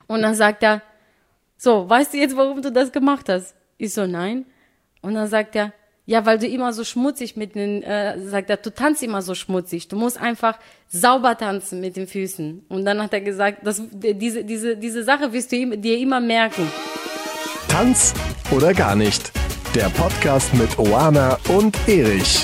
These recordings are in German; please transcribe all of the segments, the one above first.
Und dann sagt er, so, weißt du jetzt, warum du das gemacht hast? Ich so, nein. Und dann sagt er, ja, weil du immer so schmutzig sagt er, du tanzt immer so schmutzig. Du musst einfach sauber tanzen mit den Füßen. Und dann hat er gesagt, diese Sache wirst du dir immer merken. Tanz oder gar nicht. Der Podcast mit Oana und Erich.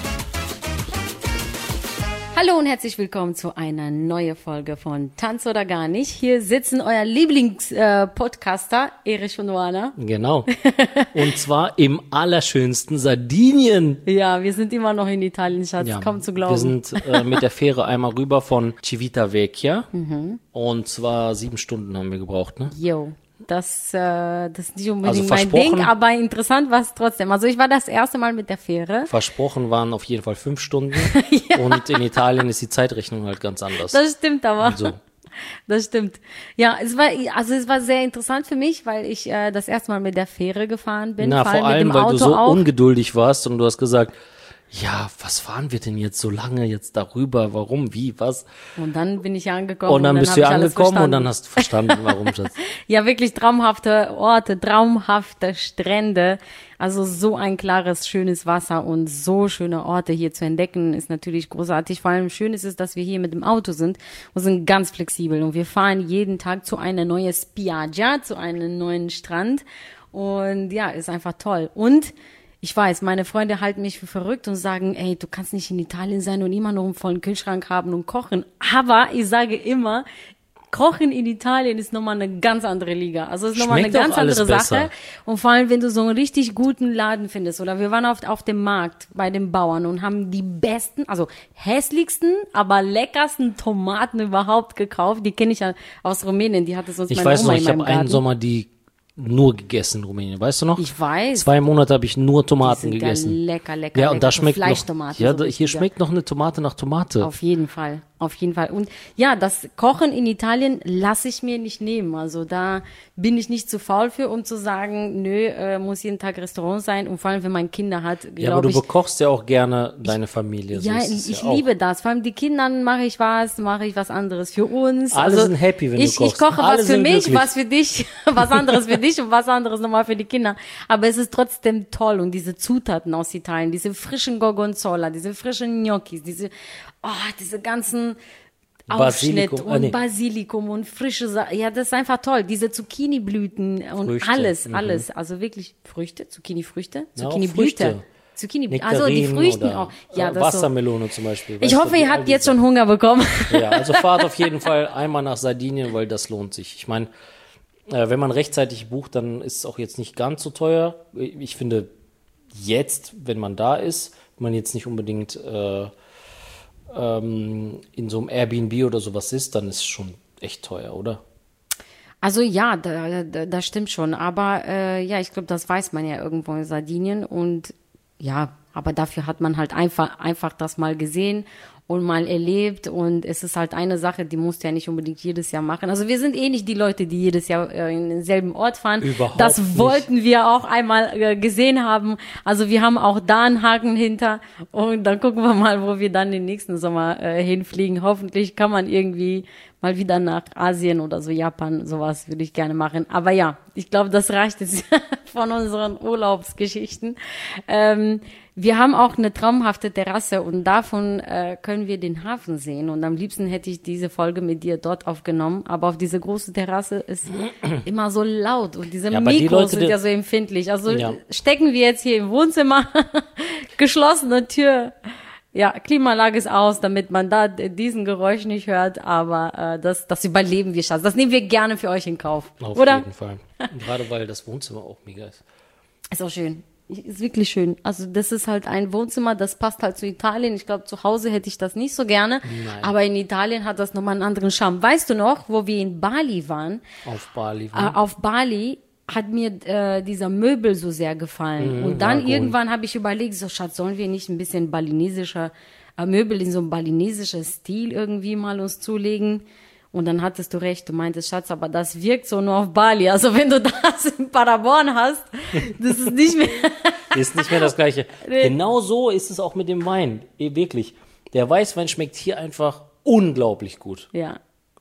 Hallo und herzlich willkommen zu einer neuen Folge von Tanz oder gar nicht. Hier sitzen euer Lieblingspodcaster, Erich und Oana. Genau. Und zwar im allerschönsten Sardinien. Ja, wir sind immer noch in Italien, Schatz, Ja, kaum zu glauben. wir sind mit der Fähre einmal rüber von Civitavecchia. Und zwar 7 Stunden haben wir gebraucht, ne? Jo, das ist nicht unbedingt Also mein Ding, aber interessant war es trotzdem. Also ich war das erste Mal mit der Fähre. Versprochen waren auf jeden Fall 5 Stunden. Ja. Und in Italien ist die Zeitrechnung halt ganz anders. Das stimmt aber. Also. Das stimmt. Ja, es war sehr interessant für mich, weil ich das erste Mal mit der Fähre gefahren bin. Na, vor allem, mit dem weil Auto du so auch. ungeduldig warst und du hast gesagt, ja, was fahren wir denn jetzt so lange jetzt darüber? Warum? Wie? Was? Und dann bin ich ja angekommen. Und dann bist du ja angekommen und dann hast hast du verstanden, warum, Schatz. Ja, wirklich traumhafte Orte, traumhafte Strände. Also so ein klares, schönes Wasser und so schöne Orte hier zu entdecken ist natürlich großartig. Vor allem schön ist es, dass wir hier mit dem Auto sind und sind ganz flexibel. Und wir fahren jeden Tag zu einer neuen Spiaggia, zu einem neuen Strand. Und ja, ist einfach toll. Und ich weiß, meine Freunde halten mich für verrückt und sagen, ey, du kannst nicht in Italien sein und immer noch einen vollen Kühlschrank haben und kochen. Aber ich sage immer, Kochen in Italien ist nochmal eine ganz andere Liga. Also es ist nochmal eine Schmeckt auch ganz andere alles Sache. besser. Und vor allem, wenn du so einen richtig guten Laden findest. Oder wir waren auf dem Markt bei den Bauern und haben die besten, also hässlichsten, aber leckersten Tomaten überhaupt gekauft. Die kenne ich ja aus Rumänien. Die hatte sonst Ich meine weiß Oma noch, in ich meinem habe einen Garten. Sommer die nur gegessen in Rumänien, weißt du noch? Ich weiß. 2 Monate habe ich nur Tomaten Die sind gegessen. Ja lecker, lecker, Ja, und lecker. da So schmeckt noch, Fleischtomaten, ja, so hier richtige. schmeckt noch eine Tomate nach Tomate. Auf jeden Fall, auf jeden Fall. Und ja, das Kochen in Italien lasse ich mir nicht nehmen. Also da bin ich nicht zu faul für, um zu sagen, nö, muss jeden Tag Restaurant sein. Und vor allem, wenn man Kinder hat, Ja, aber glaube du ich. bekochst ja auch gerne deine Familie. So Ja, ist es ich ja auch. liebe das. Vor allem die Kindern mache ich was anderes für uns. Alle sind happy, wenn du kochst. Ich koche Alle was für sind mich, glücklich. was für dich, was anderes für dich und was anderes nochmal für die Kinder. Aber es ist trotzdem toll und diese Zutaten aus Italien, diese frischen Gorgonzola, diese frischen Gnocchis, diese ganzen Aufschnitt Basilikum, und Basilikum und frische Sachen. Ja, das ist einfach toll. Diese Zucchini-Blüten und Früchte. alles. Also wirklich Früchte, Zucchini-Früchte, Ja, auch Zucchini-Blüte. Früchte. Zucchini, also die Nektarinen Früchten oder auch. Ja, das so. Wassermelone zum Beispiel. Ich weißt du, hoffe, ihr all habt die jetzt schon Sachen. Hunger bekommen. Ja, also fahrt auf jeden Fall einmal nach Sardinien, weil das lohnt sich. Ich meine, wenn man rechtzeitig bucht, dann ist es auch jetzt nicht ganz so teuer. Ich finde, jetzt, wenn man da ist, wenn man jetzt nicht unbedingt in so einem Airbnb oder sowas ist, dann ist es schon echt teuer, oder? Also ja, das stimmt schon. Aber ja, ich glaube, das weiß man ja irgendwo in Sardinien. Und ja, aber dafür hat man halt einfach das mal gesehen und mal erlebt. Und es ist halt eine Sache, die musst du ja nicht unbedingt jedes Jahr machen. Also wir sind eh nicht die Leute, die jedes Jahr in denselben Ort fahren. Überhaupt das nicht. wollten wir auch einmal gesehen haben. Also wir haben auch da einen Haken hinter. Und dann gucken wir mal, wo wir dann den nächsten Sommer hinfliegen. Hoffentlich kann man irgendwie mal wieder nach Asien oder so, Japan, sowas würde ich gerne machen. Aber ja, ich glaube, das reicht jetzt von unseren Urlaubsgeschichten. Wir haben auch eine traumhafte Terrasse und davon können wir den Hafen sehen. Und am liebsten hätte ich diese Folge mit dir dort aufgenommen. Aber auf diese große Terrasse ist immer so laut und diese Ja, aber die Mikros Leute, sind die- ja so empfindlich. Also Ja. stecken wir jetzt hier im Wohnzimmer, geschlossene Tür. Ja, Klimaanlage ist aus, damit man da diesen Geräusch nicht hört, aber das überleben wir, Schatz. Das nehmen wir gerne für euch in Kauf, Auf oder? jeden Fall. Gerade weil das Wohnzimmer auch mega ist. Ist auch schön. Ist wirklich schön. Also das ist halt ein Wohnzimmer, das passt halt zu Italien. Ich glaube, zu Hause hätte ich das nicht so gerne, Nein. aber in Italien hat das nochmal einen anderen Charme. Weißt du noch, wo wir in Bali waren? Auf Bali. Auf Bali hat mir dieser Möbel so sehr gefallen. Und dann Lagun. irgendwann habe ich überlegt, so Schatz, sollen wir nicht ein bisschen balinesischer Möbel in so einem balinesischen Stil irgendwie mal uns zulegen? Und dann hattest du recht, du meintest, Schatz, aber das wirkt so nur auf Bali. Also wenn du das in Paderborn hast, das ist nicht mehr... Ist nicht mehr das Gleiche. Nee. Genau so ist es auch mit dem Wein. Wirklich. Der Weißwein schmeckt hier einfach unglaublich gut. Ja.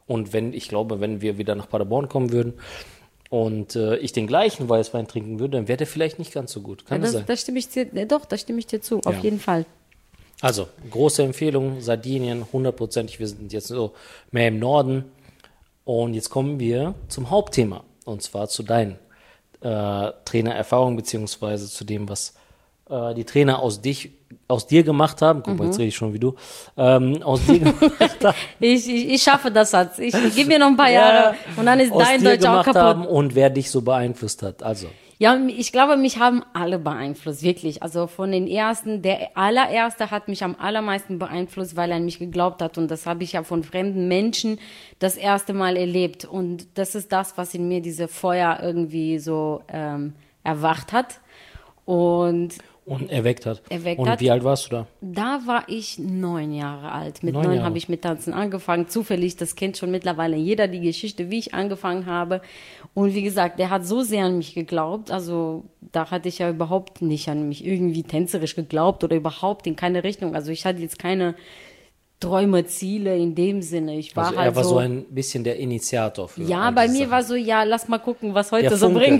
Und ich glaube, wenn wir wieder nach Paderborn kommen würden und ich den gleichen Weißwein trinken würde, dann wäre der vielleicht nicht ganz so gut. Kann das sein? Da stimme ich dir, da stimme ich dir zu, auf jeden Fall. Also, große Empfehlung, Sardinien, 100%. Wir sind jetzt so mehr im Norden. Und jetzt kommen wir zum Hauptthema. Und zwar zu deinen Trainererfahrungen, beziehungsweise zu dem, was die Trainer aus dir gemacht haben. Guck mal, jetzt rede ich schon wie du. Aus dir gemacht haben. Ich schaffe das Satz. Ich gebe mir noch ein paar Jahre und dann ist dein Deutsch auch kaputt. Haben und wer dich so beeinflusst hat. Also. Ja, ich glaube, mich haben alle beeinflusst, wirklich. Also von den ersten, der allererste hat mich am allermeisten beeinflusst, weil er an mich geglaubt hat. Und das habe ich ja von fremden Menschen das erste Mal erlebt. Und das ist das, was in mir diese Feuer irgendwie so erwacht hat. Und erweckt hat. Und wie alt warst du da? Da war ich 9 Jahre alt. Mit 9 habe ich mit Tanzen angefangen. Zufällig, das kennt schon mittlerweile jeder, die Geschichte, wie ich angefangen habe. Und wie gesagt, der hat so sehr an mich geglaubt. Also da hatte ich ja überhaupt nicht an mich irgendwie tänzerisch geglaubt oder überhaupt in keine Richtung. Also ich hatte jetzt keine Träume, Ziele in dem Sinne. Ich war also er war so ein bisschen der Initiator für ja, bei mir war so, ja, lass mal gucken, was heute so bringt.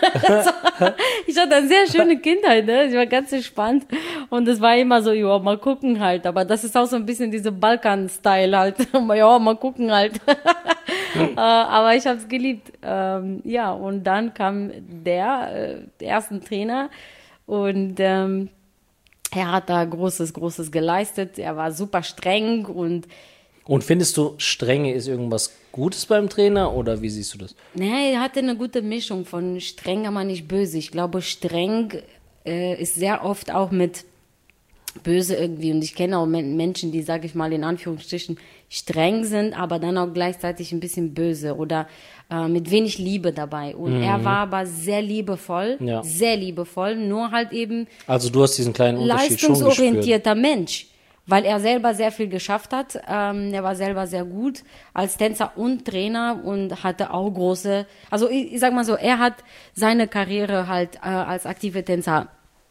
Ich hatte eine sehr schöne Kindheit, ne? Ich war ganz entspannt und es war immer so, ja, mal gucken halt. Aber das ist auch so ein bisschen diese Balkan-Style halt. Ja, mal gucken halt. Aber ich habe es geliebt. Ja, und dann kam der erste Trainer und er hat da Großes geleistet. Er war super streng und findest du, Strenge ist irgendwas Gutes beim Trainer oder wie siehst du das? Nee, er hatte eine gute Mischung von streng, aber nicht böse. Ich glaube, streng ist sehr oft auch mit böse irgendwie. Und ich kenne auch Menschen, die, sage ich mal, in Anführungsstrichen streng sind, aber dann auch gleichzeitig ein bisschen böse oder mit wenig Liebe dabei. Und er war aber sehr liebevoll, nur halt eben also du hast diesen kleinen Unterschied schon gespürt. Leistungsorientierter Mensch, weil er selber sehr viel geschafft hat. Er war selber sehr gut als Tänzer und Trainer und hatte auch große, also ich sag mal so, er hat seine Karriere halt als aktive Tänzer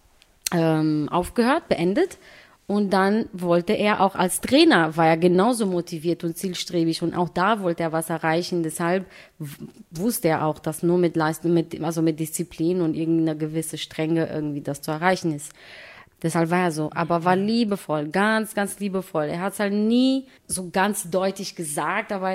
beendet. Und dann wollte er auch als Trainer, war er genauso motiviert und zielstrebig und auch da wollte er was erreichen. Deshalb wusste er auch, dass nur mit Leistung, mit Disziplin und irgendeiner gewisse Strenge irgendwie das zu erreichen ist. Deshalb war er so, aber war liebevoll, ganz, ganz liebevoll. Er hat es halt nie so ganz deutlich gesagt, aber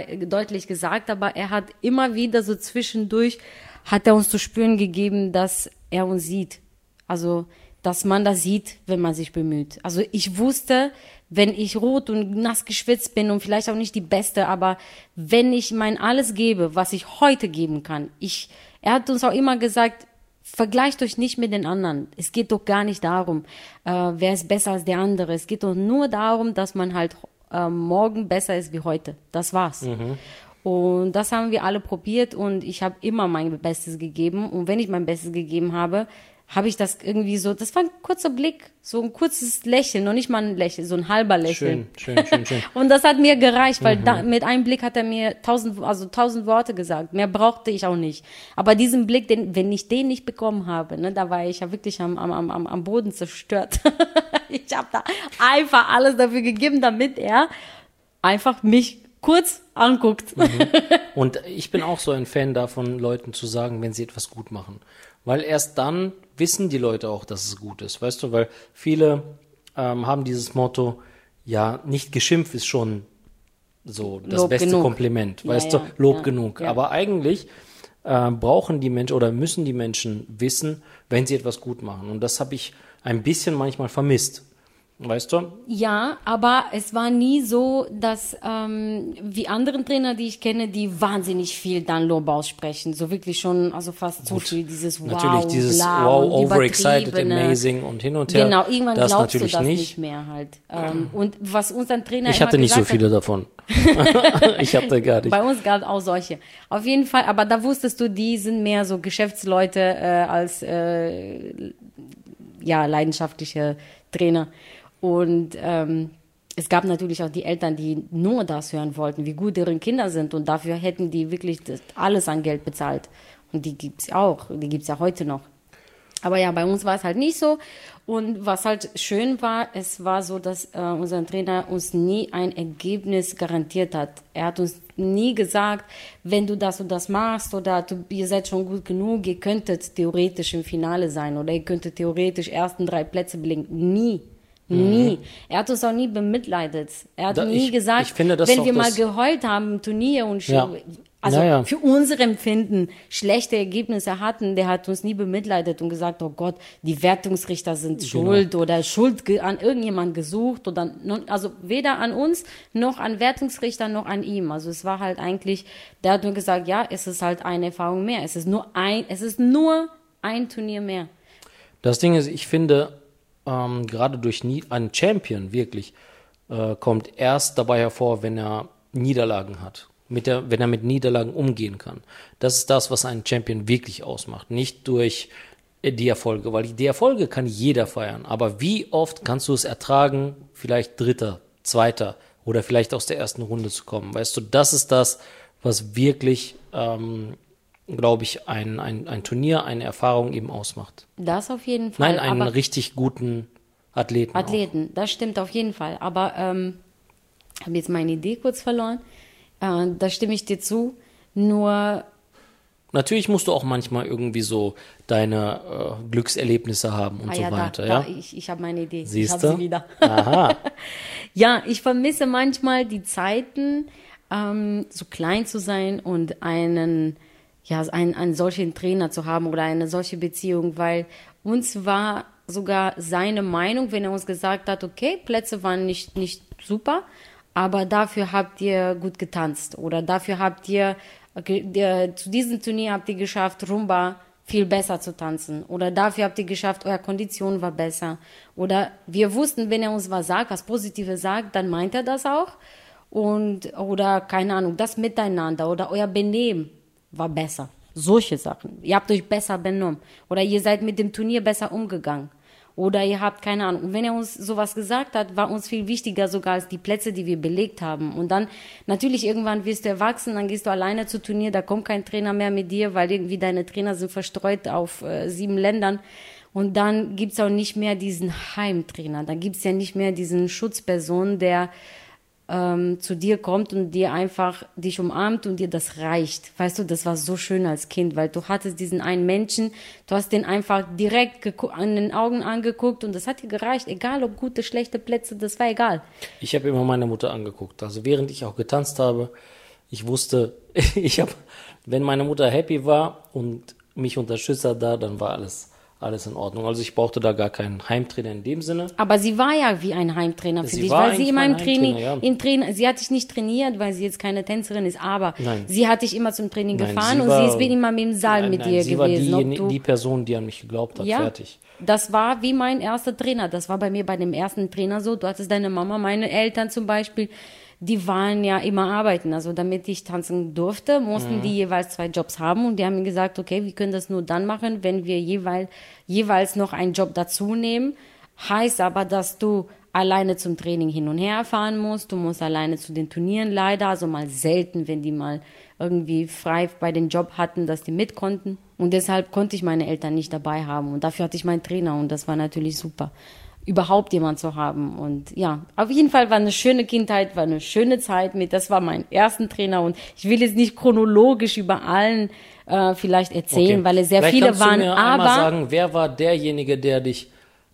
er hat immer wieder so zwischendurch, hat er uns zu spüren gegeben, dass er uns sieht. Also, dass man das sieht, wenn man sich bemüht. Also ich wusste, wenn ich rot und nass geschwitzt bin und vielleicht auch nicht die Beste, aber wenn ich mein alles gebe, was ich heute geben kann, er hat uns auch immer gesagt, vergleicht euch nicht mit den anderen. Es geht doch gar nicht darum, wer ist besser als der andere. Es geht doch nur darum, dass man halt morgen besser ist wie heute. Das war's. Mhm. Und das haben wir alle probiert und ich habe immer mein Bestes gegeben. Und wenn ich mein Bestes gegeben habe ich das irgendwie so, das war ein kurzer Blick, so ein kurzes Lächeln, noch nicht mal ein Lächeln, so ein halber Lächeln. Schön. Und das hat mir gereicht, weil mit einem Blick hat er mir 1000 Worte gesagt. Mehr brauchte ich auch nicht. Aber diesen Blick, wenn ich den nicht bekommen habe, ne, da war ich ja wirklich am Boden zerstört. Ich habe da einfach alles dafür gegeben, damit er einfach mich kurz anguckt. Mhm. Und ich bin auch so ein Fan davon, Leuten zu sagen, wenn sie etwas gut machen. Weil erst dann wissen die Leute auch, dass es gut ist, weißt du, weil viele haben dieses Motto, ja, nicht geschimpft ist schon so das Lob beste genug. Kompliment, weißt du, Lob genug. Ja. Aber eigentlich brauchen die Menschen oder müssen die Menschen wissen, wenn sie etwas gut machen. Und das habe ich ein bisschen manchmal vermisst. Weißt du? Ja, aber es war nie so, dass wie anderen Trainer, die ich kenne, die wahnsinnig viel dann Lob aussprechen. So wirklich schon, also fast zu viel, dieses Wow, natürlich dieses bla, Wow, overexcited, amazing und hin und her. Genau, irgendwann das glaubst natürlich du das nicht. nicht mehr halt. Und was uns ein Trainer Ich hatte immer nicht so gesagt viele davon. Ich hatte gar nicht. Bei uns gab es auch solche. Auf jeden Fall, aber da wusstest du, die sind mehr so Geschäftsleute als leidenschaftliche Trainer. Und es gab natürlich auch die Eltern, die nur das hören wollten, wie gut deren Kinder sind. Und dafür hätten die wirklich alles an Geld bezahlt. Und die gibt's auch. Die gibt's ja heute noch. Aber ja, bei uns war es halt nicht so. Und was halt schön war, es war so, dass unser Trainer uns nie ein Ergebnis garantiert hat. Er hat uns nie gesagt, wenn du das und das machst oder ihr seid schon gut genug, ihr könntet theoretisch im Finale sein oder ihr könntet theoretisch ersten 3 Plätze belegen. Nie. Nie. Er hat uns auch nie bemitleidet. Er hat nie gesagt, wenn wir mal geheult haben im Turnier und für unser Empfinden schlechte Ergebnisse hatten, der hat uns nie bemitleidet und gesagt, oh Gott, die Wertungsrichter sind schuld oder Schuld an irgendjemand gesucht oder, also weder an uns noch an Wertungsrichter noch an ihm. Also es war halt eigentlich, der hat nur gesagt, ja, es ist halt eine Erfahrung mehr. Es ist nur ein Turnier mehr. Das Ding ist, ich finde, gerade durch einen Champion wirklich kommt erst dabei hervor, wenn er Niederlagen hat. Wenn er mit Niederlagen umgehen kann. Das ist das, was einen Champion wirklich ausmacht. Nicht durch die Erfolge, weil die Erfolge kann jeder feiern. Aber wie oft kannst du es ertragen, vielleicht Dritter, Zweiter oder vielleicht aus der ersten Runde zu kommen? Weißt du, das ist das, was wirklich, glaube ich, ein Turnier, eine Erfahrung eben ausmacht. Das auf jeden Fall. Nein, einen richtig guten Athleten. Das stimmt auf jeden Fall. Aber habe jetzt meine Idee kurz verloren. Da stimme ich dir zu, nur... Natürlich musst du auch manchmal irgendwie so deine Glückserlebnisse haben und so weiter. Ich habe meine Idee. Siehst ich du? habe sie wieder. Aha. Ja, ich vermisse manchmal die Zeiten, so klein zu sein und einen solchen Trainer zu haben oder eine solche Beziehung, weil uns war sogar seine Meinung, wenn er uns gesagt hat, okay, Plätze waren nicht super, aber dafür habt ihr gut getanzt oder dafür habt ihr, zu diesem Turnier habt ihr geschafft, Rumba viel besser zu tanzen oder dafür habt ihr geschafft, eure Kondition war besser oder wir wussten, wenn er uns was sagt, was Positives sagt, dann meint er das auch oder keine Ahnung, das Miteinander oder euer Benehmen war besser. Solche Sachen. Ihr habt euch besser benommen oder ihr seid mit dem Turnier besser umgegangen. Oder ihr habt keine Ahnung. Und wenn er uns sowas gesagt hat, war uns viel wichtiger sogar als die Plätze, die wir belegt haben. Und dann, natürlich irgendwann wirst du erwachsen, dann gehst du alleine zu Turnier, da kommt kein Trainer mehr mit dir, weil irgendwie deine Trainer sind verstreut auf 7 Ländern. Und dann gibt's auch nicht mehr diesen Heimtrainer. Dann gibt's ja nicht mehr diesen Schutzperson, der zu dir kommt und dir einfach dich umarmt und dir das reicht. Weißt du, das war so schön als Kind, weil du hattest diesen einen Menschen, du hast den einfach direkt an den Augen angeguckt und das hat dir gereicht, egal ob gute, schlechte Plätze, das war egal. Ich habe immer meine Mutter angeguckt, also während ich auch getanzt habe, ich wusste, wenn meine Mutter happy war und mich unterstützt hat dann war alles in Ordnung. Also ich brauchte da gar keinen Heimtrainer in dem Sinne. Aber sie war ja wie ein Heimtrainer für dich, weil sie immer im Training, sie hat dich nicht trainiert, weil sie jetzt keine Tänzerin ist, aber sie hat dich immer zum Training gefahren und sie ist immer im Saal mit dir gewesen. Sie war die Person, die an mich geglaubt hat, fertig. Das war wie mein erster Trainer. Das war bei mir bei dem ersten Trainer so. Du hattest deine Mama, meine Eltern zum Beispiel, die waren ja immer arbeiten. Also damit ich tanzen durfte, mussten die jeweils 2 Jobs haben. Und die haben mir gesagt, okay, wir können das nur dann machen, wenn wir jeweils noch einen Job dazu nehmen. Heißt aber, dass du alleine zum Training hin und her fahren musst. Du musst alleine zu den Turnieren leider. Also mal selten, wenn die mal irgendwie frei bei den Job hatten, dass die mit konnten. Und deshalb konnte ich meine Eltern nicht dabei haben. Und dafür hatte ich meinen Trainer. Und das war natürlich super, überhaupt jemand zu haben. Und ja, auf jeden Fall war eine schöne Kindheit, war eine schöne Zeit das war mein erster Trainer und ich will jetzt nicht chronologisch über allen vielleicht erzählen, weil es sehr viele waren. Kannst du mir einmal sagen, wer war derjenige, der dich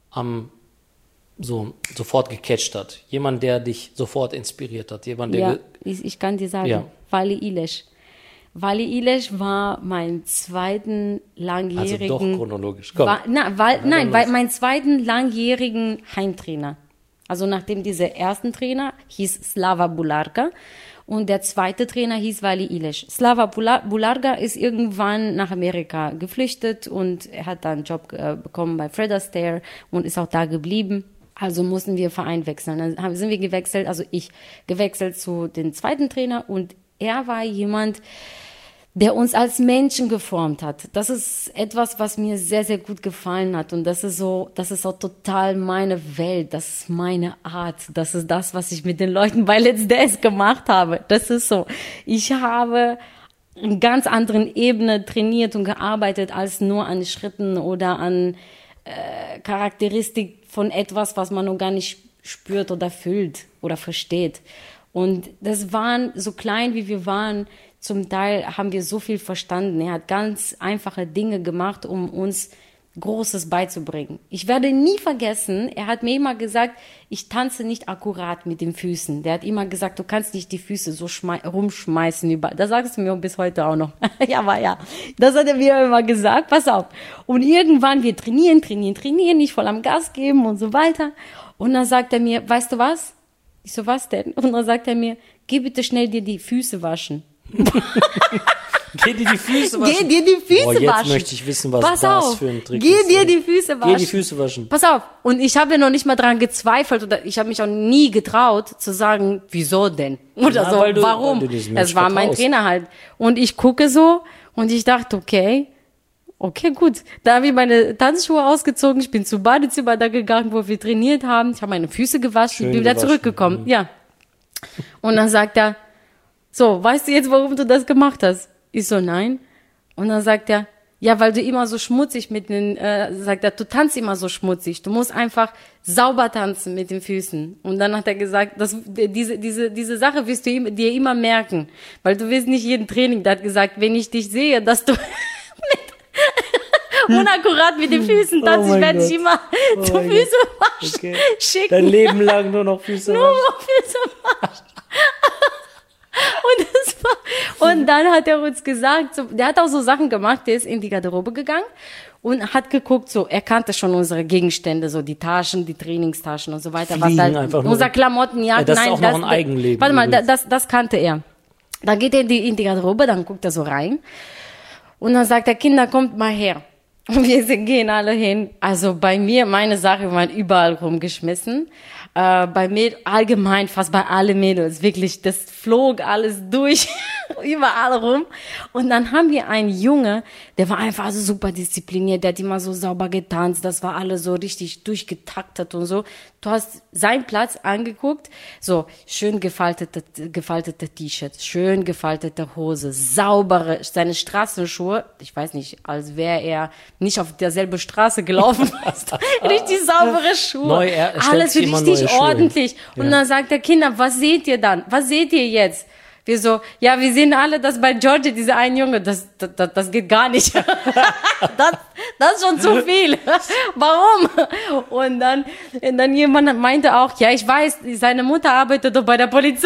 sofort gecatcht hat? Jemand, der dich sofort inspiriert hat? Jemand, der ich kann dir sagen, Vali Ilesh. Vali Ilesh war mein zweiten langjährigen... Also doch chronologisch, komm. Mein zweiten langjährigen Heimtrainer. Also nachdem dieser ersten Trainer hieß Slava Bularga und der zweite Trainer hieß Vali Ilesh. Slava Bularga ist irgendwann nach Amerika geflüchtet und er hat dann einen Job bekommen bei Fred Astaire und ist auch da geblieben. Also mussten wir Verein wechseln. Dann sind wir gewechselt, also ich gewechselt zu dem zweiten Trainer und er war jemand, der uns als Menschen geformt hat. Das ist etwas, was mir sehr, sehr gut gefallen hat. Und das ist auch total meine Welt. Das ist meine Art. Das ist das, was ich mit den Leuten bei Let's Dance gemacht habe. Das ist so. Ich habe einer ganz anderen Ebene trainiert und gearbeitet als nur an Schritten oder an Charakteristik von etwas, was man noch gar nicht spürt oder fühlt oder versteht. Und das waren, so klein wie wir waren, zum Teil haben wir so viel verstanden. Er hat ganz einfache Dinge gemacht, um uns Großes beizubringen. Ich werde nie vergessen, er hat mir immer gesagt, ich tanze nicht akkurat mit den Füßen. Der hat immer gesagt, du kannst nicht die Füße so rumschmeißen. Das sagst du mir bis heute auch noch. Ja, das hat er mir immer gesagt. Pass auf. Und irgendwann wir trainieren, nicht voll am Gas geben und so weiter. Und dann sagt er mir, weißt du was? Ich so, was denn? Und dann sagt er mir, geh bitte schnell dir die Füße waschen. Geh dir die Füße waschen. Geh dir die Füße waschen. Jetzt möchte ich wissen, was das für ein Trick Geh ist. dir die Füße waschen. Geh die Füße waschen. Pass auf. Und ich habe noch nicht mal dran gezweifelt oder ich habe mich auch nie getraut zu sagen, wieso denn? Oder so, warum? Es war mein Trainer halt. Und ich gucke so und ich dachte, okay, gut. Da habe ich meine Tanzschuhe ausgezogen. Ich bin zum Badezimmer da gegangen, wo wir trainiert haben. Ich habe meine Füße gewaschen. Ich bin wieder zurückgekommen. Ja. Und dann sagt er, so, weißt du jetzt, warum du das gemacht hast? Ich so, nein. Und dann sagt er, ja, weil du immer so schmutzig sagt er, du tanzt immer so schmutzig. Du musst einfach sauber tanzen mit den Füßen. Und dann hat er gesagt, diese Sache wirst du dir immer merken. Weil du wirst nicht jeden Training. Der hat gesagt, wenn ich dich sehe, dass du unakkurat mit den Füßen tanzt, ich werde dich immer zu Füße waschen, schicken. Dein Leben lang nur noch Füße waschen. Nur noch Füße waschen. Und dann hat er uns gesagt, der hat auch so Sachen gemacht, der ist in die Garderobe gegangen und hat geguckt, so, er kannte schon unsere Gegenstände, so die Taschen, die Trainingstaschen und so weiter. Fliegen was einfach unser Klamotten, ja, das ist auch noch ein Eigenleben. Warte mal, das kannte er. Dann geht er in die Garderobe, dann guckt er so rein und dann sagt er, Kinder, kommt mal her. Und wir gehen alle hin. Also bei mir, meine Sachen waren überall rumgeschmissen. Bei mir allgemein, fast bei allen Mädels, wirklich, das flog alles durch, überall rum. Und dann haben wir einen Junge, der war einfach so super diszipliniert, der hat immer so sauber getanzt, das war alles so richtig durchgetaktet und so. Du hast seinen Platz angeguckt, so schön gefaltete T-Shirts, schön gefaltete Hose, saubere, seine Straßenschuhe, ich weiß nicht, als wäre er nicht auf derselbe Straße gelaufen ist, richtig saubere Schuhe, alles richtig ordentlich. Und dann sagt der Kinder, was seht ihr dann? Was seht ihr jetzt? Wir so, ja, wir sehen alle, dass bei Georgie, dieser ein Junge, das geht gar nicht. das ist schon zu viel. Warum? Und dann jemand meinte auch, ja, ich weiß, seine Mutter arbeitet doch bei der Polizei.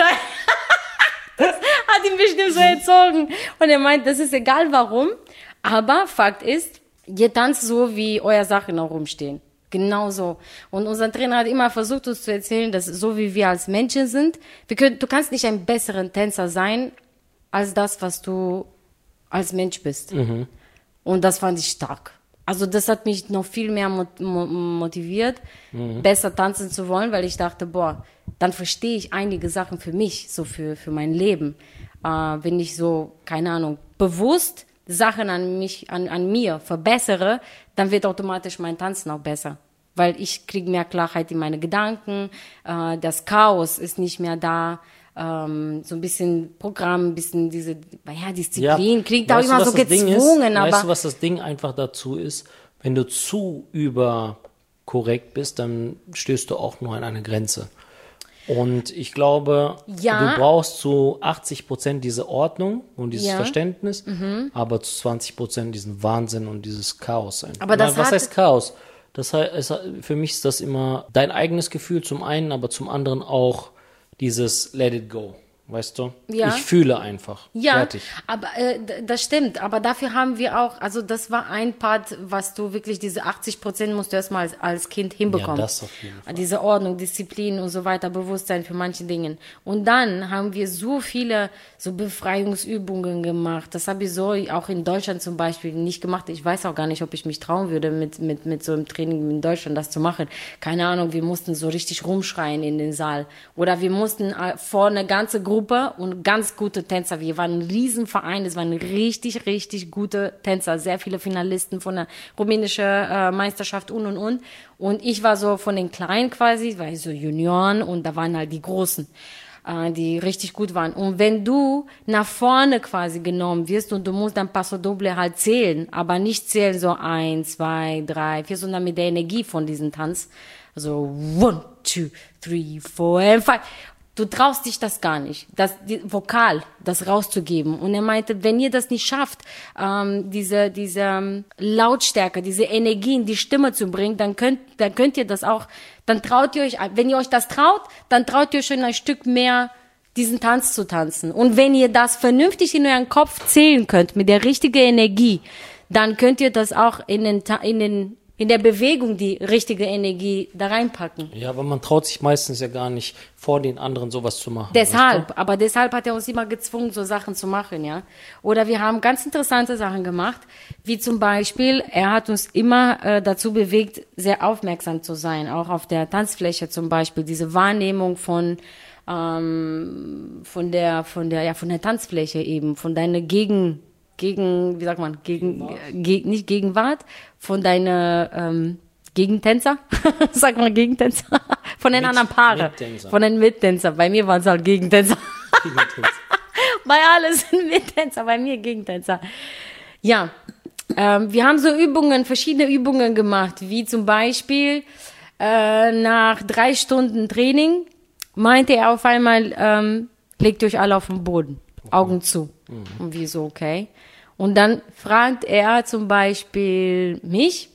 Das hat ihn bestimmt so erzogen. Und er meint, das ist egal warum, aber Fakt ist, ihr tanzt so, wie euer Sachen auch rumstehen. Genau so. Und unser Trainer hat immer versucht, uns zu erzählen, dass so wie wir als Menschen sind, du kannst nicht ein besserer Tänzer sein, als das, was du als Mensch bist. Mhm. Und das fand ich stark. Also das hat mich noch viel mehr motiviert, besser tanzen zu wollen, weil ich dachte, dann verstehe ich einige Sachen für mich, so für mein Leben. Wenn ich so, keine Ahnung, bewusst Sachen an mir verbessere, dann wird automatisch mein Tanzen auch besser. Weil ich kriege mehr Klarheit in meine Gedanken, das Chaos ist nicht mehr da, so ein bisschen Programm, ein bisschen diese Disziplin, klingt auch immer so gezwungen. Weißt du, was das Ding einfach dazu ist? Wenn du zu überkorrekt bist, dann stößt du auch nur an eine Grenze. Und ich glaube, du brauchst zu 80% diese Ordnung und dieses Verständnis, aber zu 20% diesen Wahnsinn und dieses Chaos. Aber was heißt Chaos? Das heißt, für mich ist das immer dein eigenes Gefühl zum einen, aber zum anderen auch dieses Let it go. Weißt du? Ja. Ich fühle einfach. Ja, fertig. Aber das stimmt. Aber dafür haben wir auch, also das war ein Part, was du wirklich, diese 80% musst du erstmal als Kind hinbekommen. Ja, das auf jeden Fall. Diese Ordnung, Disziplin und so weiter, Bewusstsein für manche Dinge. Und dann haben wir so viele so Befreiungsübungen gemacht. Das habe ich so auch in Deutschland zum Beispiel nicht gemacht. Ich weiß auch gar nicht, ob ich mich trauen würde, mit so einem Training in Deutschland das zu machen. Keine Ahnung, wir mussten so richtig rumschreien in den Saal. Oder wir mussten vor eine ganze Gruppe und ganz gute Tänzer. Wir waren ein Riesenverein, es waren richtig, richtig gute Tänzer. Sehr viele Finalisten von der rumänischen Meisterschaft und. Und ich war so von den Kleinen quasi, war ich so Junioren und da waren halt die Großen. die richtig gut waren. Und wenn du nach vorne quasi genommen wirst und du musst dann Paso Doble halt zählen, aber nicht zählen so 1, 2, 3, 4, sondern mit der Energie von diesem Tanz. Also 1, 2, 3, 4 and 5. Du traust dich das gar nicht, Vokal, das rauszugeben. Und er meinte, wenn ihr das nicht schafft, diese Lautstärke, diese Energie in die Stimme zu bringen, dann könnt ihr das auch, dann traut ihr euch, wenn ihr euch das traut, dann traut ihr euch schon ein Stück mehr, diesen Tanz zu tanzen. Und wenn ihr das vernünftig in euren Kopf zählen könnt, mit der richtigen Energie, dann könnt ihr das auch in der Bewegung die richtige Energie da reinpacken. Ja, aber man traut sich meistens ja gar nicht, vor den anderen sowas zu machen. Deshalb hat er uns immer gezwungen, so Sachen zu machen, ja. Oder wir haben ganz interessante Sachen gemacht, wie zum Beispiel, er hat uns immer dazu bewegt, sehr aufmerksam zu sein, auch auf der Tanzfläche zum Beispiel, diese Wahrnehmung von der Tanzfläche eben, von deiner wie sagt man, nicht Gegenwart, von deiner Gegentänzer, sag mal Gegentänzer, von den anderen Paaren, von den Mittänzer. Bei mir waren es halt Gegentänzer. Bei alle sind Mittänzer, bei mir Gegentänzer. Ja, wir haben so verschiedene Übungen gemacht, wie zum Beispiel nach 3 Stunden Training meinte er auf einmal, legt euch alle auf den Boden. Augen zu. Und wir so, okay. Und dann fragt er zum Beispiel mich,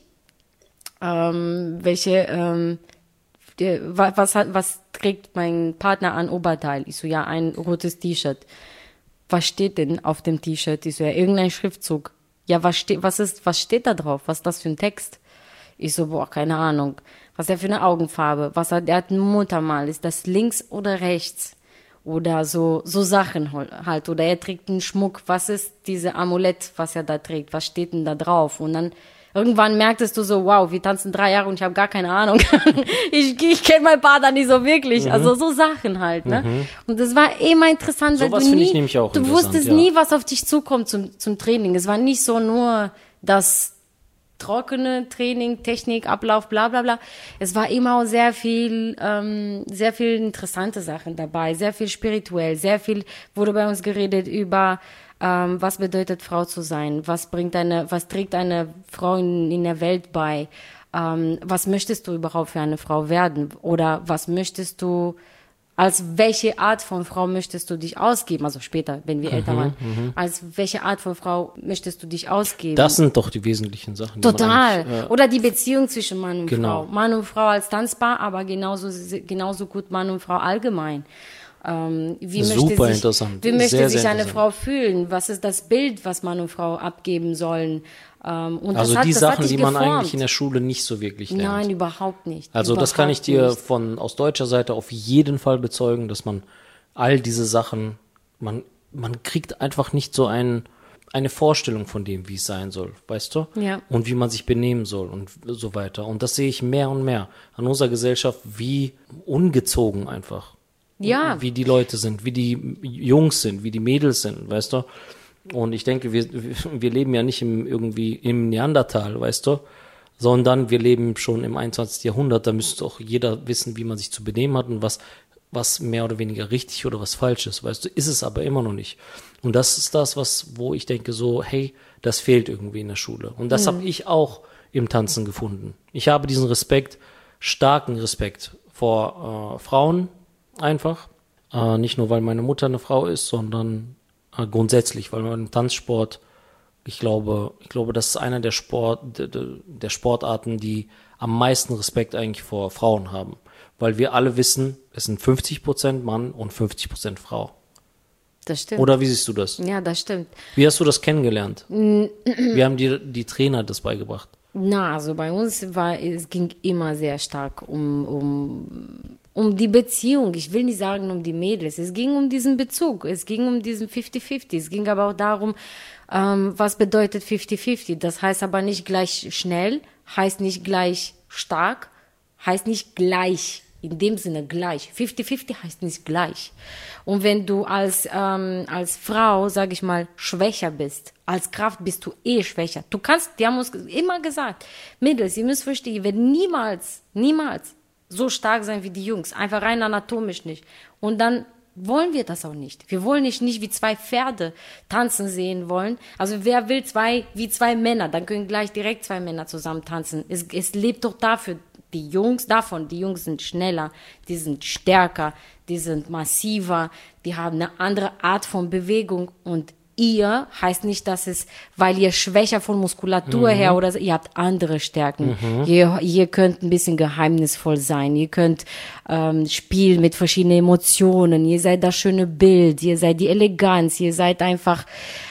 was trägt mein Partner an Oberteil? Ich so, ja, ein rotes T-Shirt. Was steht denn auf dem T-Shirt? Ich so, ja, irgendein Schriftzug. Ja, was steht da drauf? Was ist das für ein Text? Ich so, boah, keine Ahnung. Was ist der für eine Augenfarbe? Er hat ein Muttermal. Ist das links oder rechts? Oder so Sachen halt. Oder er trägt einen Schmuck. Was ist diese Amulett, was er da trägt? Was steht denn da drauf? Und dann irgendwann merktest du so, wow, wir tanzen 3 Jahre und ich habe gar keine Ahnung. ich kenne meinen Partner nicht so wirklich. Also so Sachen halt, ne? Und das war immer interessant, weil du wusstest nie, was auf dich zukommt zum Training. Es war nicht so nur das trockene Training, Technik, Ablauf, bla bla bla. Es war immer auch sehr viel interessante Sachen dabei, sehr viel spirituell, sehr viel wurde bei uns geredet über, was bedeutet Frau zu sein, was trägt eine Frau in der Welt bei, was möchtest du überhaupt für eine Frau werden oder was möchtest du, als welche Art von Frau möchtest du dich ausgeben? Also später, wenn wir älter waren. Als welche Art von Frau möchtest du dich ausgeben? Das sind doch die wesentlichen Sachen. Total. Oder die Beziehung zwischen Mann und Frau. Mann und Frau als Tanzpaar, aber genauso gut Mann und Frau allgemein. Interessant. Wie möchte sich eine Frau fühlen? Was ist das Bild, was Mann und Frau abgeben sollen? Und also die Sachen, die man eigentlich in der Schule nicht so wirklich lernt. Nein, überhaupt nicht. Also das kann ich dir aus deutscher Seite auf jeden Fall bezeugen, dass man all diese Sachen, man kriegt einfach nicht so eine Vorstellung von dem, wie es sein soll, weißt du? Ja. Und wie man sich benehmen soll und so weiter. Und das sehe ich mehr und mehr an unserer Gesellschaft, wie ungezogen einfach. Ja. Wie die Leute sind, wie die Jungs sind, wie die Mädels sind, weißt du? Und ich denke, wir leben ja nicht im Neandertal, weißt du, sondern wir leben schon im 21. Jahrhundert. Da müsste auch jeder wissen, wie man sich zu benehmen hat und was mehr oder weniger richtig oder was falsch ist, weißt du, ist es aber immer noch nicht. Und das ist das, wo ich denke so, hey, das fehlt irgendwie in der Schule. Und das habe ich auch im Tanzen gefunden. Ich habe diesen starken Respekt vor Frauen einfach. Nicht nur, weil meine Mutter eine Frau ist, sondern grundsätzlich, weil man im Tanzsport, ich glaube, das ist einer der Sportarten, die am meisten Respekt eigentlich vor Frauen haben. Weil wir alle wissen, es sind 50% Mann und 50% Frau. Das stimmt. Oder wie siehst du das? Ja, das stimmt. Wie hast du das kennengelernt? Wie haben dir die Trainer das beigebracht? Na, also bei uns es ging immer sehr stark um die Beziehung. Ich will nicht sagen um die Mädels. Es ging um diesen Bezug. Es ging um diesen 50-50. Es ging aber auch darum, was bedeutet 50-50. Das heißt aber nicht gleich schnell, heißt nicht gleich stark, heißt nicht gleich. In dem Sinne gleich. 50-50 heißt nicht gleich. Und wenn du als Frau, sag ich mal, schwächer bist, als Kraft bist du schwächer. Die haben uns immer gesagt, Mädels, ihr müsst verstehen, ihr werdet niemals so stark sein wie die Jungs. Einfach rein anatomisch nicht. Und dann wollen wir das auch nicht. Wir wollen nicht wie zwei Pferde tanzen sehen wollen. Also wer will wie zwei Männer, dann können gleich direkt zwei Männer zusammen tanzen. Es lebt doch dafür, die Jungs sind schneller, die sind stärker, die sind massiver, die haben eine andere Art von Bewegung und ihr heißt nicht, dass es, weil ihr schwächer von Muskulatur her oder so, ihr habt andere Stärken. Ihr könnt ein bisschen geheimnisvoll sein. Ihr könnt spielen mit verschiedenen Emotionen. Ihr seid das schöne Bild. Ihr seid die Eleganz. Ihr seid einfach,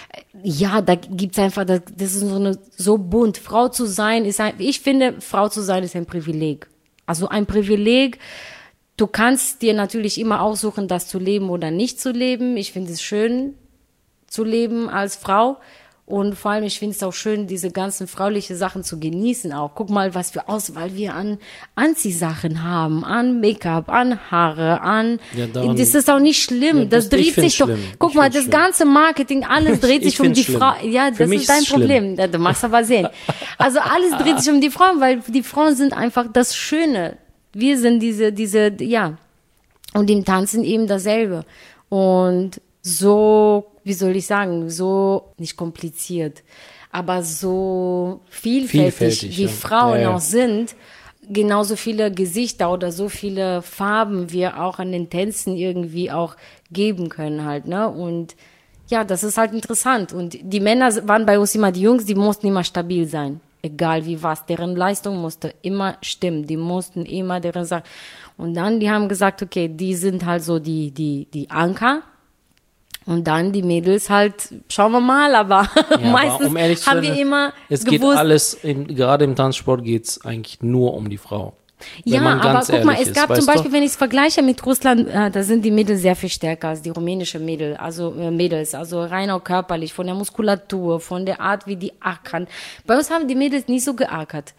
ja, da gibt's einfach, das ist so bunt. Frau zu sein ich finde, Frau zu sein ist ein Privileg. Also ein Privileg. Du kannst dir natürlich immer aussuchen, das zu leben oder nicht zu leben. Ich finde es schön, zu leben als Frau und vor allem, ich finde es auch schön, diese ganzen frauliche Sachen zu genießen auch. Guck mal, was für Auswahl wir an Anziehsachen haben, an Make-up, an Haare, das ist auch nicht schlimm, ja, das dreht sich doch, guck mal, das ganze Marketing, alles dreht sich um die Frau, ja, das ist dein Problem, ja, du machst aber sehen. Also alles dreht sich um die Frauen, weil die Frauen sind einfach das Schöne. Wir sind ja, und im Tanzen eben dasselbe. Und so, wie soll ich sagen, so nicht kompliziert, aber so vielfältig wie Frauen auch sind, genauso viele Gesichter oder so viele Farben wir auch an den Tänzen irgendwie auch geben können halt, ne? Und ja, das ist halt interessant. Und die Männer waren bei uns immer die Jungs, die mussten immer stabil sein. Egal wie was. Deren Leistung musste immer stimmen. Die mussten immer deren Sachen. Und dann, die haben gesagt, okay, die sind halt so die Anker. Und dann die Mädels halt, schauen wir mal, aber ja, meistens aber um ehrlich haben wir immer es geht alles, gerade im Tanzsport geht's eigentlich nur um die Frau. Ja, aber guck mal, es gab zum Beispiel, wenn ich es vergleiche mit Russland, da sind die Mädels sehr viel stärker als die rumänische Mädels, also rein auch körperlich, von der Muskulatur, von der Art, wie die ackern. Bei uns haben die Mädels nie so geackert.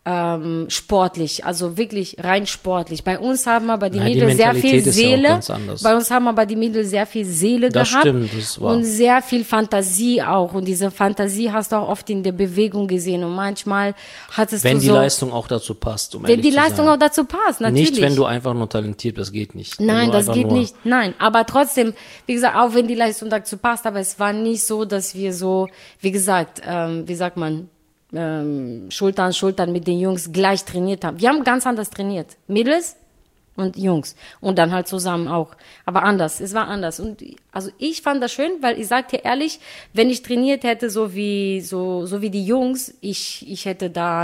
Sportlich, also wirklich rein sportlich. Bei uns haben aber die Mädels sehr viel Seele. Bei uns haben aber die Mädels sehr viel Seele gehabt. Stimmt, das war. Und sehr viel Fantasie auch. Und diese Fantasie hast du auch oft in der Bewegung gesehen. Und manchmal hattest wenn du die so, Leistung auch dazu passt, wenn die Leistung auch dazu passt, natürlich. Nicht, wenn du einfach nur talentiert bist, das geht nicht. Nein, das geht nicht. Nein, aber trotzdem, wie gesagt, auch wenn die Leistung dazu passt, aber es war nicht so, dass wir so, wie gesagt, wie sagt man, Schulter an Schulter mit den Jungs gleich trainiert haben. Wir haben ganz anders trainiert. Mädels und Jungs. Und dann halt zusammen auch. Aber anders. Es war anders. Und also ich fand das schön, weil ich sag dir ehrlich, wenn ich trainiert hätte, so wie die Jungs, ich hätte da,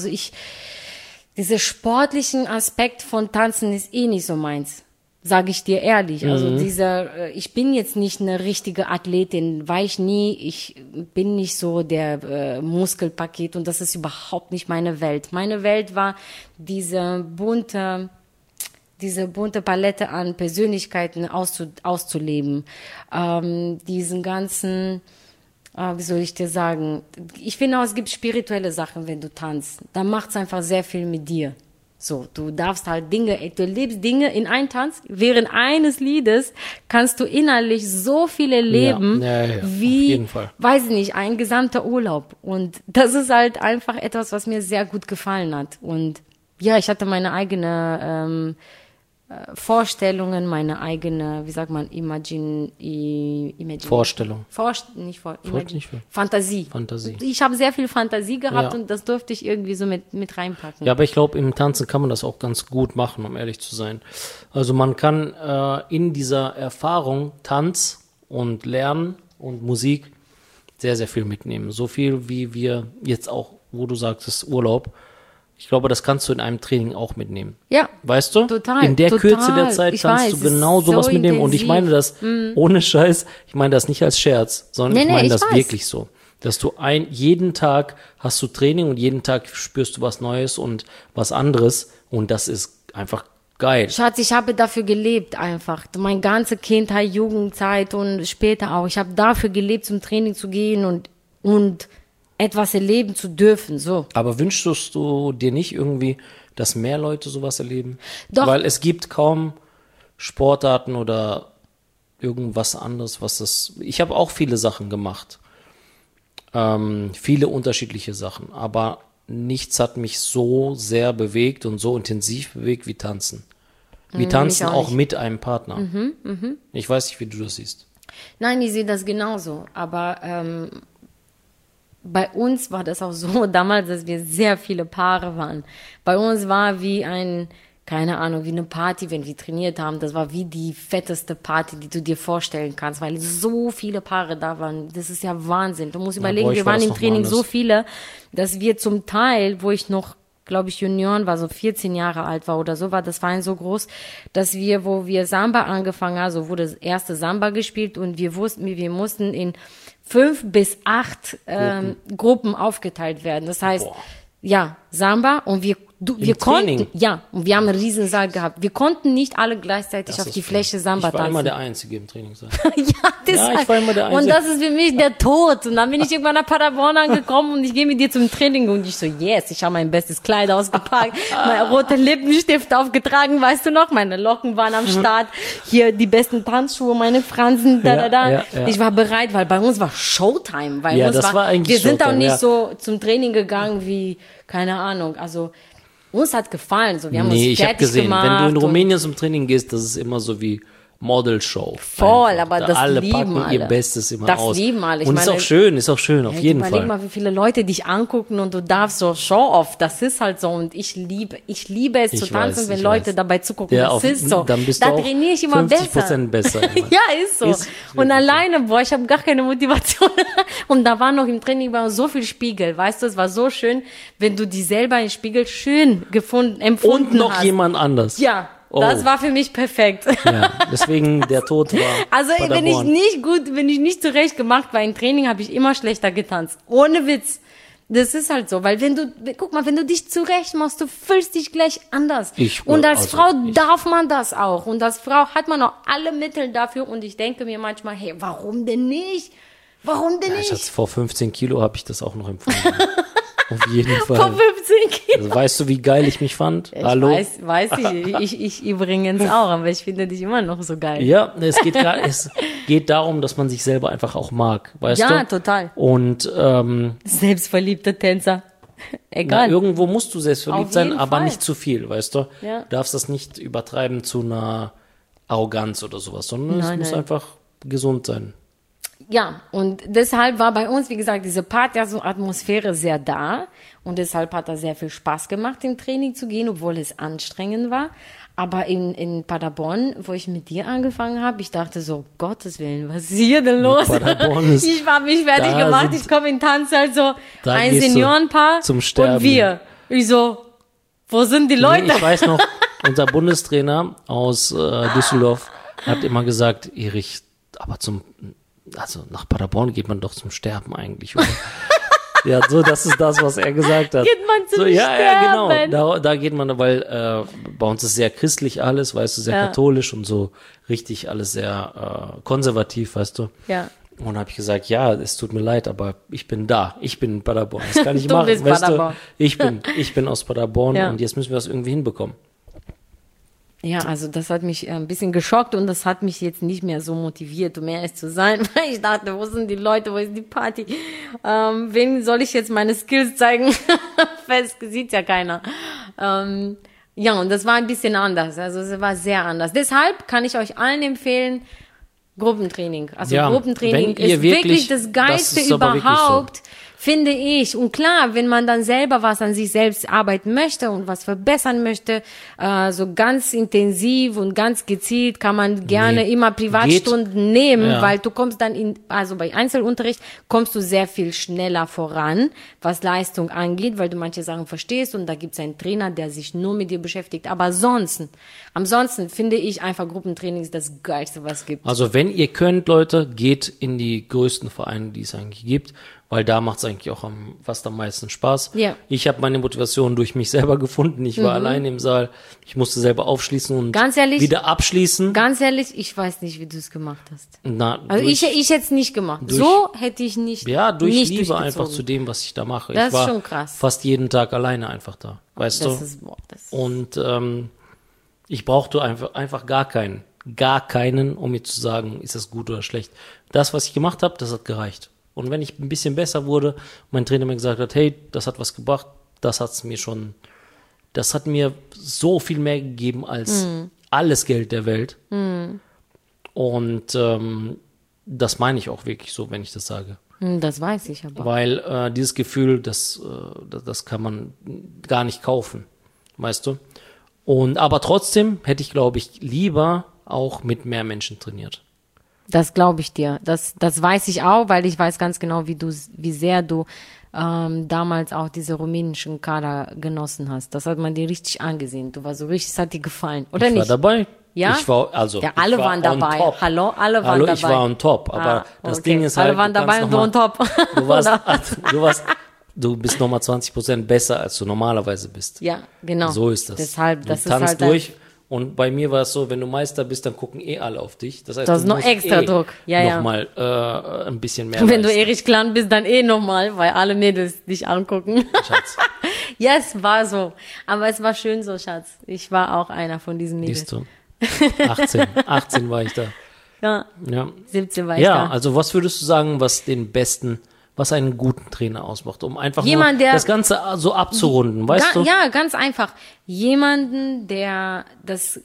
dieser sportlichen Aspekt von Tanzen ist eh nicht so meins. Sage ich dir ehrlich. Also ich bin jetzt nicht eine richtige Athletin, war ich nie. Ich bin nicht so der Muskelpaket und das ist überhaupt nicht meine Welt. Meine Welt war diese bunte Palette an Persönlichkeiten auszuleben. Diesen ganzen, wie soll ich dir sagen? Ich finde auch, es gibt spirituelle Sachen, wenn du tanzt. Da macht's einfach sehr viel mit dir. So, du darfst halt du lebst Dinge in einem Tanz. Während eines Liedes kannst du innerlich so viele leben, wie, auf jeden Fall. Weiß ich nicht, ein gesamter Urlaub. Und das ist halt einfach etwas, was mir sehr gut gefallen hat. Und ja, ich hatte meine eigene Vorstellungen, meine eigene, wie sagt man, Vorstellung. Fantasie. Ich habe sehr viel Fantasie gehabt und das durfte ich irgendwie so mit reinpacken. Ja, aber ich glaube, im Tanzen kann man das auch ganz gut machen, um ehrlich zu sein. Also man kann in dieser Erfahrung Tanz und Lernen und Musik sehr, sehr viel mitnehmen. So viel, wie wir jetzt auch, wo du sagtest, Urlaub. Ich glaube, das kannst du in einem Training auch mitnehmen. Ja. Weißt du? Total. In der Kürze der Zeit kannst du genau sowas mitnehmen. Und ich meine das ohne Scheiß, ich meine das nicht als Scherz, sondern ich meine das wirklich so. Dass du jeden Tag hast du Training und jeden Tag spürst du was Neues und was anderes. Und das ist einfach geil. Schatz, ich habe dafür gelebt einfach. Meine ganze Kindheit, Jugendzeit und später auch. Ich habe dafür gelebt, zum Training zu gehen und etwas erleben zu dürfen, so. Aber wünschst du dir nicht irgendwie, dass mehr Leute sowas erleben? Doch. Weil es gibt kaum Sportarten oder irgendwas anderes, ich habe auch viele Sachen gemacht. Viele unterschiedliche Sachen, aber nichts hat mich so sehr bewegt und so intensiv bewegt wie Tanzen. Wir tanzen ich auch auch nicht. mit einem Partner. Ich weiß nicht, wie du das siehst. Nein, ich sehe das genauso. Aber bei uns war das auch so damals, dass wir sehr viele Paare waren. Bei uns war wie keine Ahnung, wie eine Party, wenn wir trainiert haben. Das war wie die fetteste Party, die du dir vorstellen kannst, weil so viele Paare da waren. Das ist ja Wahnsinn. Du musst überlegen, bei euch wir war waren das im noch mal Training anders. so viele, dass wir zum Teil, wo ich noch, glaube ich, Junioren war, so 14 Jahre alt war oder so, war das Verein so groß, dass wo wir Samba angefangen haben, also wurde das erste Samba gespielt und wir mussten in 5 bis 8 Gruppen aufgeteilt werden. Das heißt, Boah. ja, Samba und wir Training? konnten, ja, und wir haben einen Riesen-Saal gehabt. Wir konnten nicht alle gleichzeitig Das auf ist die cool. Fläche Samba Ich war tanzen. immer der Einzige im Trainingssaal. Ja, deshalb. ich war immer der Und Einzige. das ist für mich der Tod. Und dann bin ich irgendwann nach Paderborn angekommen und ich gehe mit dir zum Training und ich so, yes, ich habe mein bestes Kleid ausgepackt, meine rote Lippenstift aufgetragen, weißt du noch? Meine Locken waren am Start, hier die besten Tanzschuhe, meine Fransen, Ja. Ich war bereit, weil bei uns war Showtime. Bei Ja, uns das war eigentlich wir sind auch Showtime, nicht ja. so zum Training gegangen wie, keine Ahnung, also uns hat gefallen, so wir haben Nee, uns ich habe fertig gesehen, gemacht. wenn du in und- Rumänien zum Training gehst, das ist immer so wie Modelshow. Voll, Einfach. aber Da das alle lieben packen ihr alle. Bestes immer Das aus. lieben alle. Ich Und ist meine, auch schön, auf Ja, jeden überleg Fall. mal, wie viele Leute dich angucken und du darfst so Show-off. Das ist halt so. Und ich liebe es zu Ich tanzen, weiß, wenn ich Leute weiß. dabei zugucken. Ja, Das ist so. dann bist da du auch trainiere ich immer 50% besser. immer. Ja, ist so. Ist Und wirklich alleine, boah, ich habe gar keine Motivation. Und da war noch im Training war so viel Spiegel. Weißt du, es war so schön, wenn du dich selber im Spiegel schön empfunden Und noch hast. jemand anders. Ja, Oh. das war für mich perfekt. Ja, deswegen der Tod war Also wenn ich nicht zurecht gemacht war im Training, habe ich immer schlechter getanzt. Ohne Witz. Das ist halt so, weil guck mal, wenn du dich zurecht machst, du fühlst dich gleich anders. Und als Frau darf man das auch. Und als Frau hat man auch alle Mittel dafür. Und ich denke mir manchmal, hey, warum denn nicht? Warum denn Ich nicht? hatte vor 15 Kilo habe ich das auch noch empfunden. Auf jeden Vor Fall. 15 Kilo. Also, weißt du, wie geil ich mich fand? Hallo? Weiß ich übrigens auch, aber ich finde dich immer noch so geil. Ja, es geht darum, dass man sich selber einfach auch mag, weißt du? Ja, total. Und Selbstverliebter Tänzer. na, Egal. irgendwo musst du selbstverliebt Auf sein, jeden aber Fall. nicht zu viel, weißt du? Ja. Du darfst das nicht übertreiben zu einer Arroganz oder sowas, sondern es Nein, muss nein. einfach gesund sein. Ja, und deshalb war bei uns, wie gesagt, diese Party-Atmosphäre sehr da. Und deshalb hat das sehr viel Spaß gemacht, im Training zu gehen, obwohl es anstrengend war. Aber in Paderborn, wo ich mit dir angefangen habe, ich dachte so, Gottes Willen, was ist hier denn los? Paderborn ist- Ich habe mich fertig da gemacht, sind- ich komme in Tanzsaal, so Da ein gehst du Seniorenpaar zum Sterben. und wir. Ich so, wo sind die Leute? Nee, ich weiß noch, unser Bundestrainer aus Düsseldorf hat immer gesagt, Erich, aber nach Paderborn geht man doch zum Sterben eigentlich, oder? Ja, so, das ist das, was er gesagt hat. Geht man zum so, ja, Sterben? genau. Da geht man, weil bei uns ist sehr christlich alles, weißt du, sehr Ja. katholisch und so richtig alles sehr konservativ, weißt du. Ja. Und dann habe ich gesagt, ja, es tut mir leid, aber ich bin da. Ich bin in Paderborn. Das kann ich Du machen, bist weißt Paderborn. du. Ich bin aus Paderborn Ja. und jetzt müssen wir das irgendwie hinbekommen. Ja, also das hat mich ein bisschen geschockt und das hat mich jetzt nicht mehr so motiviert, um ehrlich zu sein, weil ich dachte, wo sind die Leute, wo ist die Party? Wem soll ich jetzt meine Skills zeigen? Fest sieht ja keiner. Ja, und das war ein bisschen anders, also es war sehr anders. Deshalb kann ich euch allen empfehlen, Gruppentraining. Also Ja, Gruppentraining wenn ihr ist wirklich wirklich- das Geilste das ist aber wirklich überhaupt. Finde ich. Und klar, wenn man dann selber was an sich selbst arbeiten möchte und was verbessern möchte, so ganz intensiv und ganz gezielt kann man gerne Nee, immer Privatstunden nehmen, Ja. weil du kommst dann also bei Einzelunterricht kommst du sehr viel schneller voran, was Leistung angeht, weil du manche Sachen verstehst und da gibt es einen Trainer, der sich nur mit dir beschäftigt. Aber ansonsten finde ich einfach Gruppentraining ist das Geilste, was es gibt. Also wenn ihr könnt, Leute, geht in die größten Vereine, die es eigentlich gibt, weil da macht es eigentlich auch fast am meisten Spaß. Ja. Ich habe meine Motivation durch mich selber gefunden. Ich war alleine im Saal. Ich musste selber aufschließen und Ganz ehrlich, wieder abschließen. Ganz ehrlich, ich weiß nicht, wie du es gemacht hast. Na, Also durch- ich hätte es nicht gemacht. durch- So hätte ich nicht. Ja, durch nicht Liebe durchgezogen. einfach zu dem, was ich da mache. Das Ich war ist schon krass. fast jeden Tag alleine einfach da. Weißt Das du? ist, boah, das Und ich brauchte einfach gar keinen, um mir zu sagen, ist das gut oder schlecht. Das, was ich gemacht habe, das hat gereicht. Und wenn ich ein bisschen besser wurde, mein Trainer mir gesagt hat, hey, das hat was gebracht, das hat mir so viel mehr gegeben als alles Geld der Welt. Und das meine ich auch wirklich so, wenn ich das sage. Das weiß ich aber. Weil dieses Gefühl, das kann man gar nicht kaufen, weißt du? Aber trotzdem hätte ich, glaube ich, lieber auch mit mehr Menschen trainiert. Das glaube ich dir. Das weiß ich auch, weil ich weiß ganz genau, wie sehr du damals auch diese rumänischen Kader genossen hast. Das hat man dir richtig angesehen. Du warst so richtig, es hat dir gefallen, oder nicht? Ich war dabei. Ja? Alle waren dabei. Hallo, alle waren dabei. Ich war on top. Aber das Ding ist halt, alle waren dabei und du on top. Du bist nochmal 20% besser, als du normalerweise bist. Ja, genau. So ist das. Deshalb, das du tanzt ist halt durch. Und bei mir war es so, wenn du Meister bist, dann gucken alle auf dich. Das heißt, du hast noch extra Druck. Ja, nochmal ein bisschen mehr. Und wenn du Erich Klan bist, dann nochmal, weil alle Mädels dich angucken. Schatz. Ja, es war so. Aber es war schön so, Schatz. Ich war auch einer von diesen Mädels. Siehst du. 18 war ich da. Ja. 17 war ich da. Ja, also was würdest du sagen, was einen guten Trainer ausmacht, um einfach Jemand, nur das Ganze so abzurunden, weißt du? Ja, ganz einfach. Jemanden, der das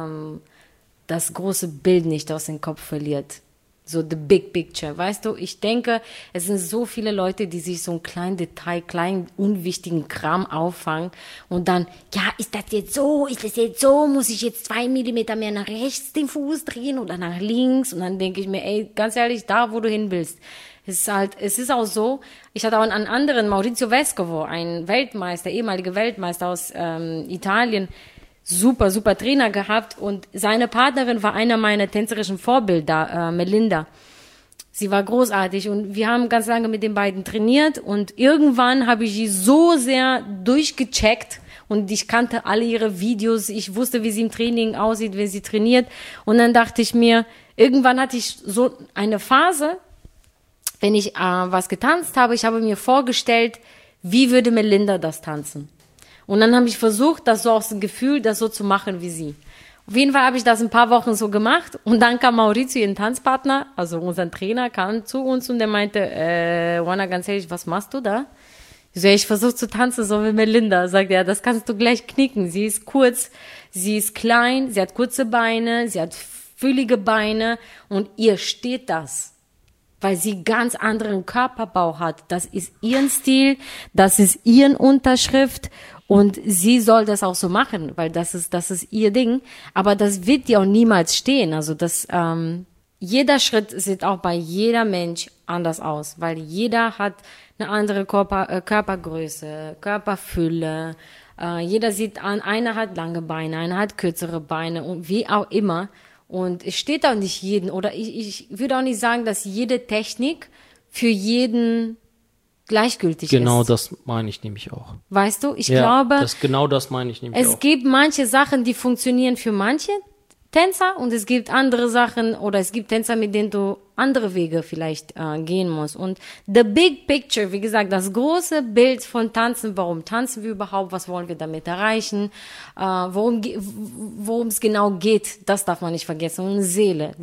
große Bild nicht aus dem Kopf verliert. So the big picture, weißt du? Ich denke, es sind so viele Leute, die sich so ein kleinen unwichtigen Kram auffangen und dann, ja, ist das jetzt so, muss ich jetzt 2 Millimeter mehr nach rechts den Fuß drehen oder nach links? Und dann denke ich mir, ey, ganz ehrlich, da, wo du hin willst. Es ist auch so, ich hatte auch einen anderen, Maurizio Vescovo, ein ehemaliger Weltmeister aus Italien, super Trainer gehabt und seine Partnerin war einer meiner tänzerischen Vorbilder, Melinda. Sie war großartig und wir haben ganz lange mit den beiden trainiert und irgendwann habe ich sie so sehr durchgecheckt und ich kannte alle ihre Videos, ich wusste, wie sie im Training aussieht, wenn sie trainiert und dann dachte ich mir, irgendwann hatte ich so eine Phase, wenn ich was getanzt habe, ich habe mir vorgestellt, wie würde Melinda das tanzen? Und dann habe ich versucht, das so aus dem Gefühl, das so zu machen wie sie. Auf jeden Fall habe ich das ein paar Wochen so gemacht und dann kam Maurizio, ihr Tanzpartner, also unser Trainer, kam zu uns und der meinte, Juana, ganz ehrlich, was machst du da? Ich so, ich versuche zu tanzen, so wie Melinda. Sagt er, das kannst du gleich knicken. Sie ist kurz, sie ist klein, sie hat kurze Beine, sie hat füllige Beine und ihr steht das. Weil sie ganz anderen Körperbau hat. Das ist ihren Stil, das ist ihren Unterschrift und sie soll das auch so machen, weil das ist ihr Ding. Aber das wird dir auch niemals stehen. Also jeder Schritt sieht auch bei jeder Mensch anders aus, weil jeder hat eine andere Körpergröße, Körperfülle. Jeder einer hat lange Beine, einer hat kürzere Beine und wie auch immer. Und es steht auch nicht jeden, oder ich würde auch nicht sagen, dass jede Technik für jeden gleichgültig ist. Genau das meine ich nämlich auch. Weißt du, ich glaube, genau das meine ich nämlich auch. Es gibt manche Sachen, die funktionieren für manche Tänzer und es gibt andere Sachen oder es gibt Tänzer, mit denen du andere Wege vielleicht gehen musst. Und the big picture, wie gesagt, das große Bild von Tanzen, warum tanzen wir überhaupt, was wollen wir damit erreichen, worum es genau geht, das darf man nicht vergessen. Und Seele.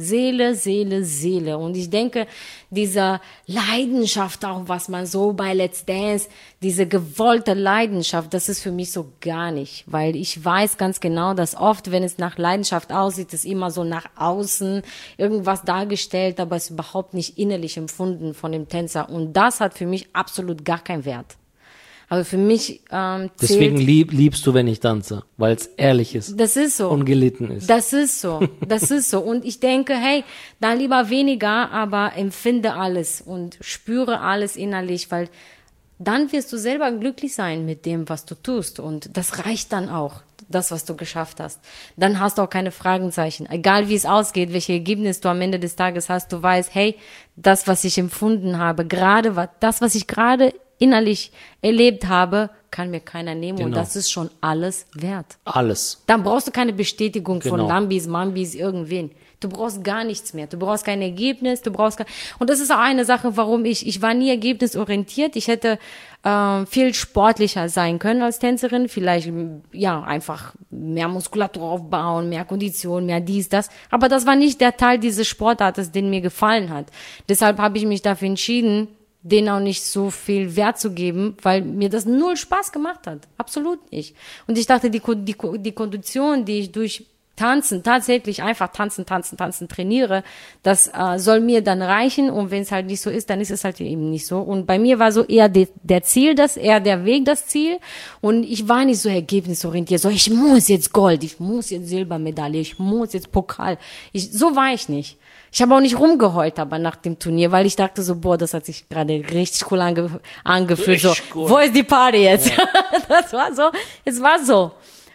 Und ich denke, diese Leidenschaft auch, was man so bei Let's Dance, diese gewollte Leidenschaft, das ist für mich so gar nicht, weil ich weiß ganz genau, dass oft, wenn es nach Leidenschaft aussieht, ist immer so nach außen irgendwas dargestellt, aber es ist überhaupt nicht innerlich empfunden von dem Tänzer und das hat für mich absolut gar keinen Wert. Also für mich zählt... Deswegen liebst du, wenn ich tanze, weil es ehrlich ist. Das ist so. Und gelitten ist. Das ist so. Und ich denke, hey, dann lieber weniger, aber empfinde alles und spüre alles innerlich, weil dann wirst du selber glücklich sein mit dem, was du tust. Und das reicht dann auch, das, was du geschafft hast. Dann hast du auch keine Fragenzeichen. Egal wie es ausgeht, welche Ergebnis du am Ende des Tages hast, du weißt, hey, das, was ich empfunden habe, das, was ich gerade innerlich erlebt habe, kann mir keiner nehmen. Genau. Und das ist schon alles wert. Alles. Dann brauchst du keine Bestätigung von Genau. Lambis, Mambis, irgendwen. Du brauchst gar nichts mehr. Du brauchst kein Ergebnis, und das ist auch eine Sache, warum ich war nie ergebnisorientiert. Ich hätte viel sportlicher sein können als Tänzerin. Vielleicht, ja, einfach mehr Muskulatur aufbauen, mehr Kondition, mehr dies, das. Aber das war nicht der Teil dieses Sportartes, den mir gefallen hat. Deshalb habe ich mich dafür entschieden, denen auch nicht so viel Wert zu geben, weil mir das null Spaß gemacht hat. Absolut nicht. Und ich dachte, die Kondition, die ich durch tanzen, tatsächlich einfach tanzen trainiere, das soll mir dann reichen und wenn es halt nicht so ist, dann ist es halt eben nicht so. Und bei mir war so eher der Ziel eher der Weg das Ziel und ich war nicht so ergebnisorientiert, so ich muss jetzt Gold, ich muss jetzt Silbermedaille, ich muss jetzt Pokal. So war ich nicht. Ich habe auch nicht rumgeheult, aber nach dem Turnier, weil ich dachte so, boah, das hat sich gerade richtig cool angefühlt. So, wo ist die Party jetzt? Ja. Das war so, es war so.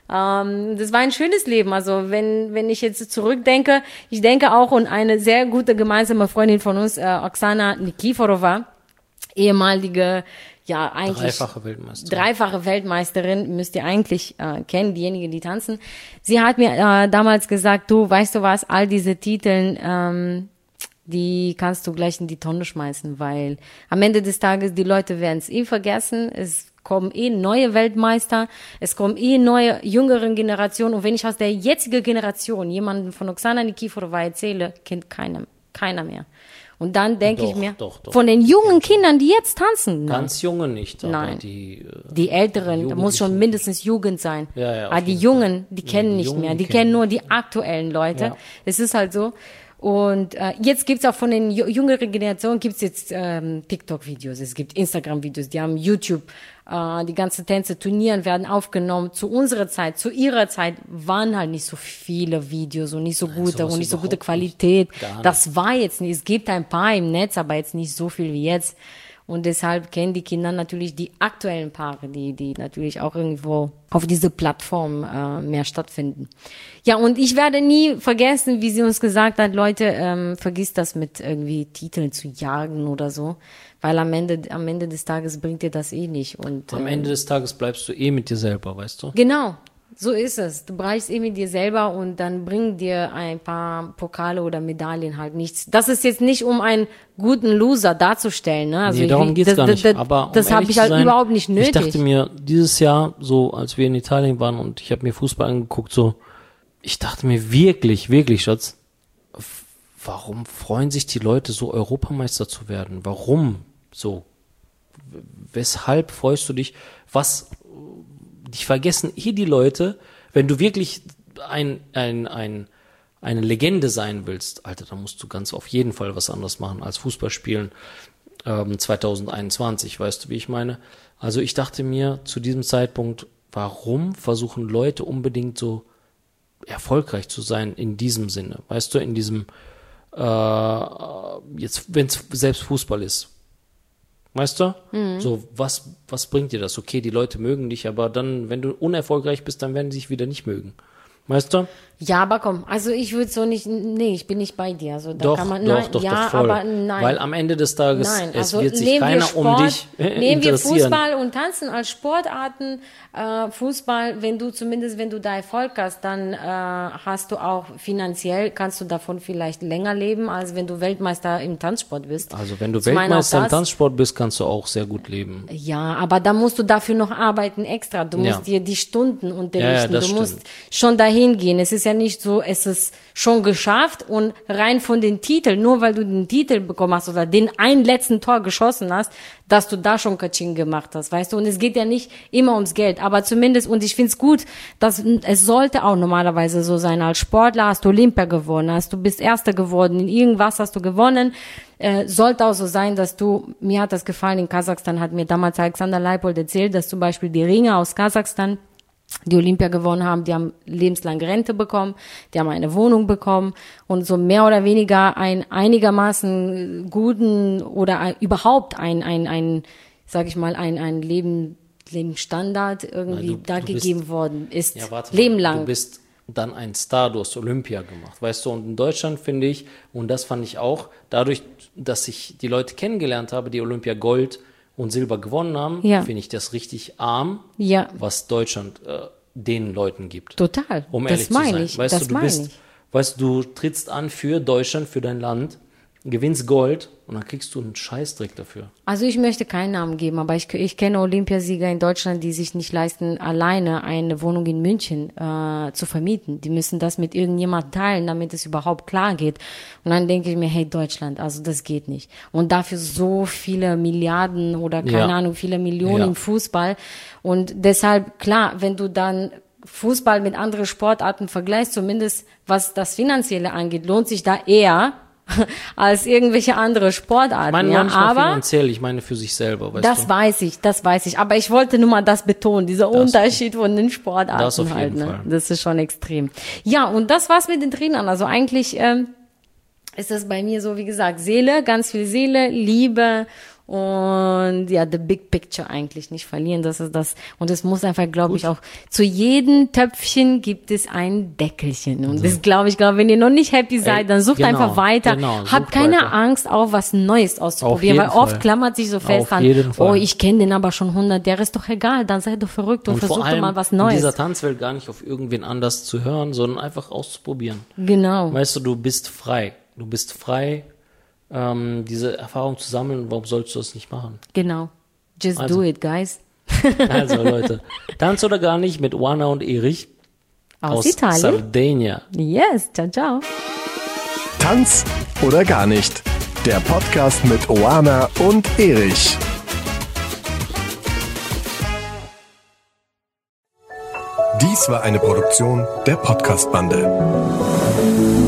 Das war ein schönes Leben. Also wenn ich jetzt zurückdenke, ich denke auch an eine sehr gute gemeinsame Freundin von uns, Oksana Nikiforova, ehemalige, ja eigentlich dreifache Weltmeisterin, müsst ihr eigentlich kennen, diejenigen, die tanzen. Sie hat mir damals gesagt, du, weißt du was, all diese Titeln, die kannst du gleich in die Tonne schmeißen, weil am Ende des Tages die Leute werden es vergessen, es kommen neue Weltmeister, es kommen neue, jüngeren Generationen und wenn ich aus der jetzigen Generation jemanden von Oksana Nikiforova erzähle, kennt keiner mehr. Und dann denke ich mir, von den jungen Kindern, die jetzt tanzen. Ganz junge nicht, aber nein. Die Älteren, da muss schon mindestens Jugend sein. Ja, aber die Jungen, die kennen nicht mehr, die kennen nur die aktuellen Leute. Ja. Es ist halt so. Und jetzt gibt's auch von den jüngeren Generationen gibt's jetzt TikTok-Videos, es gibt Instagram-Videos, die haben YouTube, die ganzen Tänze, Turnieren werden aufgenommen. Zu unserer Zeit, zu ihrer Zeit waren halt nicht so viele Videos und nicht so gute und nicht so gute Qualität. Das war jetzt nicht, es gibt ein paar im Netz, aber jetzt nicht so viel wie jetzt. Und deshalb kennen die Kinder natürlich die aktuellen Paare, die natürlich auch irgendwo auf diese Plattform mehr stattfinden. Ja, und ich werde nie vergessen, wie sie uns gesagt hat, Leute, vergisst das mit irgendwie Titeln zu jagen oder so, weil am Ende des Tages bringt dir das nicht. Und am Ende des Tages bleibst du mit dir selber, weißt du? Genau. So ist es. Du bleibst mit dir selber und dann bringen dir ein paar Pokale oder Medaillen halt nichts. Das ist jetzt nicht, um einen guten Loser darzustellen. Ne? Also darum geht's gar nicht. Aber das habe ich halt überhaupt nicht nötig. Ich dachte mir, dieses Jahr, so als wir in Italien waren und ich habe mir Fußball angeguckt, so, ich dachte mir wirklich, Schatz, warum freuen sich die Leute so, Europameister zu werden? Warum so? Weshalb freust du dich? Die vergessen die Leute, wenn du wirklich eine Legende sein willst, Alter, da musst du ganz auf jeden Fall was anderes machen als Fußball spielen 2021, weißt du, wie ich meine? Also ich dachte mir zu diesem Zeitpunkt, warum versuchen Leute unbedingt so erfolgreich zu sein in diesem Sinne, weißt du, in diesem jetzt, wenn es selbst Fußball ist. Weißt du? Mhm. So, was bringt dir das? Okay, die Leute mögen dich, aber dann, wenn du unerfolgreich bist, dann werden sie dich wieder nicht mögen. Weißt du? Ja, aber komm, also ich würde so nicht, nee, ich bin nicht bei dir. Also da doch, kann man, doch, voll. Aber nein. Weil am Ende des Tages, also es wird sich keiner um dich interessieren. Nehmen wir Fußball und Tanzen als Sportarten. Fußball, wenn du da Erfolg hast, dann hast du auch finanziell, kannst du davon vielleicht länger leben, als wenn du Weltmeister im Tanzsport bist. Also wenn du Weltmeister im Tanzsport bist, kannst du auch sehr gut leben. Ja, aber da musst du dafür noch arbeiten extra. Du musst dir die Stunden unterrichten. Du musst schon dahin gehen. Es ist ja nicht so, es ist schon geschafft und rein von den Titeln, nur weil du den Titel bekommen hast oder den einen letzten Tor geschossen hast, dass du da schon Katsching gemacht hast, weißt du? Und es geht ja nicht immer ums Geld, aber zumindest, und ich find's gut, dass es sollte auch normalerweise so sein, als Sportler hast du Olympia gewonnen, du bist Erster geworden, in irgendwas hast du gewonnen, sollte auch so sein, dass mir hat das gefallen, in Kasachstan hat mir damals Alexander Leipold erzählt, dass zum Beispiel die Ringer aus Kasachstan, die Olympia gewonnen haben, die haben lebenslang Rente bekommen, die haben eine Wohnung bekommen und so mehr oder weniger ein einigermaßen guten oder überhaupt sag ich mal, ein Lebensstandard irgendwie gegeben worden ist. Ja, Leben lang. Du bist dann ein Star, du hast Olympia gemacht, weißt du, und in Deutschland finde ich, und das fand ich auch, dadurch, dass ich die Leute kennengelernt habe, die Olympia Gold und Silber gewonnen haben, finde ich das richtig arm, was Deutschland den Leuten gibt. Total. Um ehrlich zu sein. Weißt du, du trittst an für Deutschland, für dein Land, gewinnst Gold und dann kriegst du einen Scheißdreck dafür. Also ich möchte keinen Namen geben, aber ich kenne Olympiasieger in Deutschland, die sich nicht leisten, alleine eine Wohnung in München zu vermieten. Die müssen das mit irgendjemandem teilen, damit es überhaupt klar geht. Und dann denke ich mir, hey Deutschland, also das geht nicht. Und dafür so viele Milliarden oder keine Ahnung, viele Millionen im Fußball. Und deshalb, klar, wenn du dann Fußball mit anderen Sportarten vergleichst, zumindest was das Finanzielle angeht, lohnt sich da eher als irgendwelche andere Sportarten. Ich meine, ja, manchmal aber finanziell, ich meine für sich selber, weißt das du? weiß ich. Aber ich wollte nur mal das betonen, dieser Unterschied von den Sportarten das auf halt. jeden Fall. Das ist schon extrem. Ja, und das war's mit den Trainern. Also eigentlich ist das bei mir so, wie gesagt, Seele, ganz viel Seele, Liebe und ja, the big picture eigentlich nicht verlieren. Das ist das. Und es muss einfach, glaube ich, auch zu jedem Töpfchen gibt es ein Deckelchen. Und das glaube ich, wenn ihr noch nicht happy seid, dann sucht genau, einfach weiter. genau, Habt keine weiter. Angst, auch was Neues auszuprobieren, weil jeden oft Fall. klammert sich so fest Auf an, jeden Fall. oh, ich kenne den aber schon 100 Jahre, ist doch egal, dann sei doch verrückt und vor versuch doch allem mal was in Neues. dieser Tanzwelt gar nicht auf irgendwen anders zu hören, sondern einfach auszuprobieren. Genau. Weißt du, du bist frei. Du bist frei, diese Erfahrung zu sammeln. Warum sollst du das nicht machen? Genau. Just Also. do it, guys. Also Leute, Tanz oder gar nicht mit Oana und Erich Aus Italien. Sardinia. Yes, ciao, ciao. Tanz oder gar nicht. Der Podcast mit Oana und Erich. Dies war eine Produktion der Podcast-Bande.